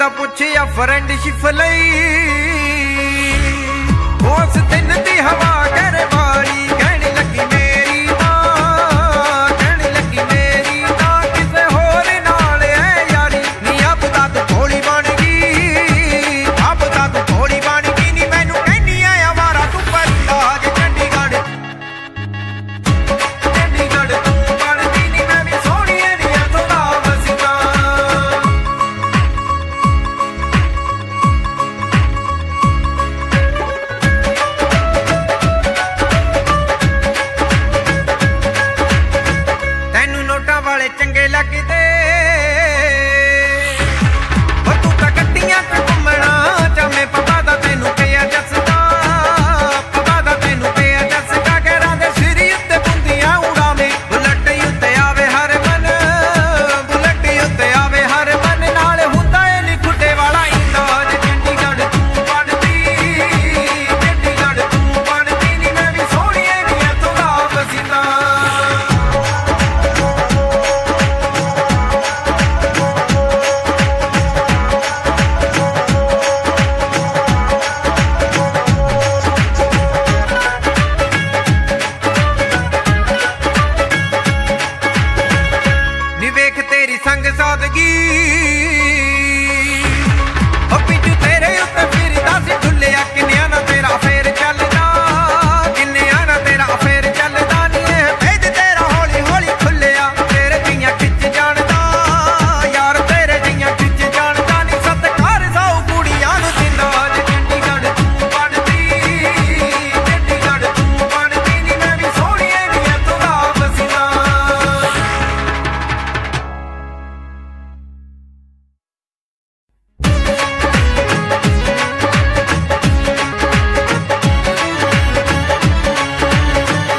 ਤਾਂ ਪੁੱਛਿਆ ਫਰੈਂਡਸ਼ਿਪ ਲਈ ਉਸ ਦਿਨ ਦੀ ਹਵਾ ਘਰ ਵਾਲੀ ਕਹਿਣ ਲੱਗੀ ਮੇਰੀ ਤਾਂ ਕਹਿਣ ਲੱਗੀ ਮੇਰੀ ਤਾਂ ਕਿਸੇ ਹੋਰ ਨਾਲ ਐ ਯਾਰੀ ਨੀ ਅੱਬ ਤਾਂ ਤੂੰ ਭੋਲੀ ਬਣ ਗਈ ਅੱਬ ਤਾਂ ਤੂੰ ਭੋਲੀ ਬਣ ਗਈ ਨੀ ਮੈਨੂੰ ਕਹਿੰਦੀ ਐ ਆਵਾਰਾ ਤੂੰ ਪੜਦਾ ਜੇ ਚੰਡੀਗੜ੍ਹ ਤੂੰ ਬਣਦੀ ਨੀ ਮੈਂ ਵੀ ਸੋਹਣੀਏ ਨੀ ਇੱਥੋਂ ਦਾ ਵਸਦਾ ਤੈਨੂੰ ਨੋਟਾਂ ਵਾਲੇ ਚੰਗੇ ਲੱਗਦੇ